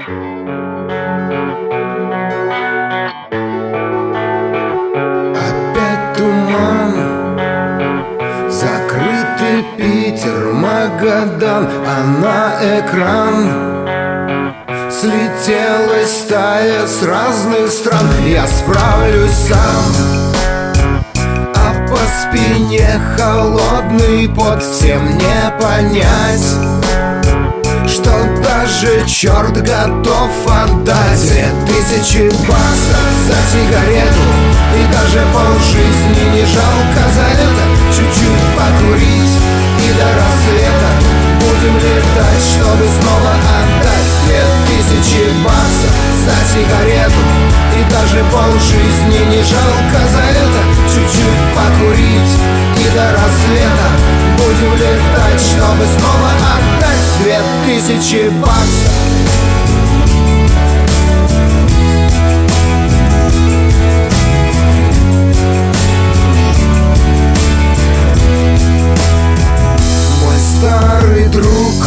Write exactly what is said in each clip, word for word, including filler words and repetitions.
Опять туман, закрытый Питер, Магадан, а на экран слетелась стая с разных стран. Я справлюсь сам, а по спине холодный пот. Всем не понять, что даже черт готов отдать две тысячи баксов за сигарету, и даже полжизни не жалко за это. Чуть-чуть покурить и до рассвета будем летать, чтобы снова отдать две тысячи баксов за сигарету, и даже полжизни не жалко за это. Чуть-чуть покурить и до рассвета будем летать, чтобы снова отдать две тысячи баксов. Мой старый друг,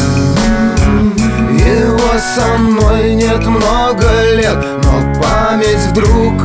его со мной нет много лет, но память вдруг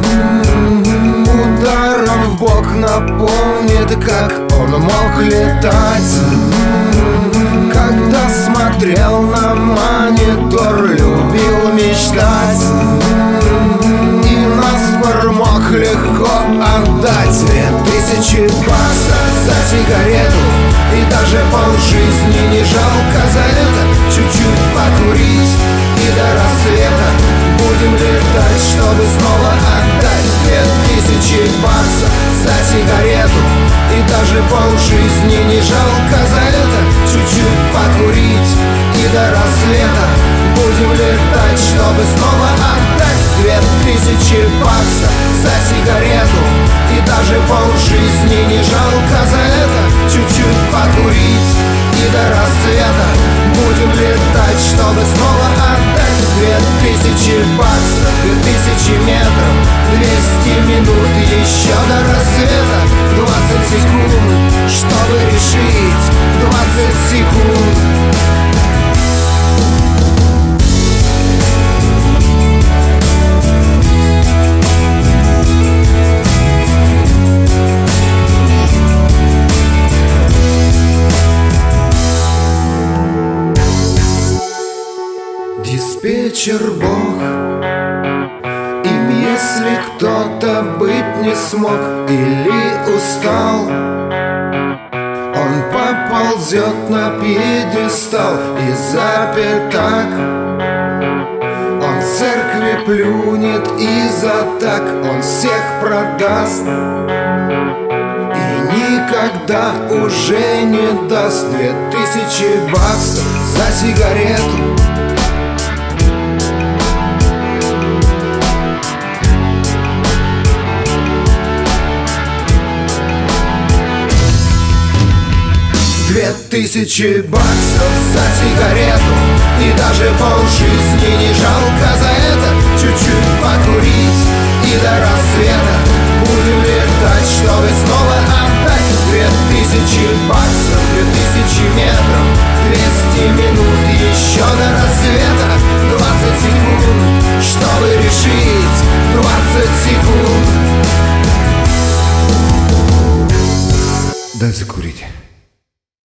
ударом в бок напомнит, как он мог летать. Когда смотрел на монитор, любил мечтать, и наспор мог легко отдать две тысячи баксов за сигарету, и даже полжизни не жалко за это. Чуть-чуть покурить и до рассвета будем летать, чтобы снова отдать две тысячи баксов за сигарету, и даже полжизни не жалко за это. Чуть-чуть покурить и до рассвета будем летать, чтобы снова отдать две тысячи баксов за сигарету, и даже полжизни не жалко за это. Чуть-чуть покурить и до рассвета будем летать, чтобы снова отдать две тысячи баксов. Две тысячи метров, двести минут, еще до рассвета двадцать секунд, чтобы решить двадцать секунд. Диспетчер Бог, им если кто-то быть не смог или устал, он поползет на пьедестал и запер так. Он в церкви плюнет и за так он всех продаст, и никогда уже не даст две тысячи баксов за сигарету. Две тысячи баксов за сигарету, и даже полжизни не жалко за это. Чуть-чуть покурить и до рассвета будем летать, чтобы снова отдать две тысячи баксов. Две тысячи метров, двести минут, еще до рассвета двадцать секунд, чтобы решить двадцать секунд. Дай закурить.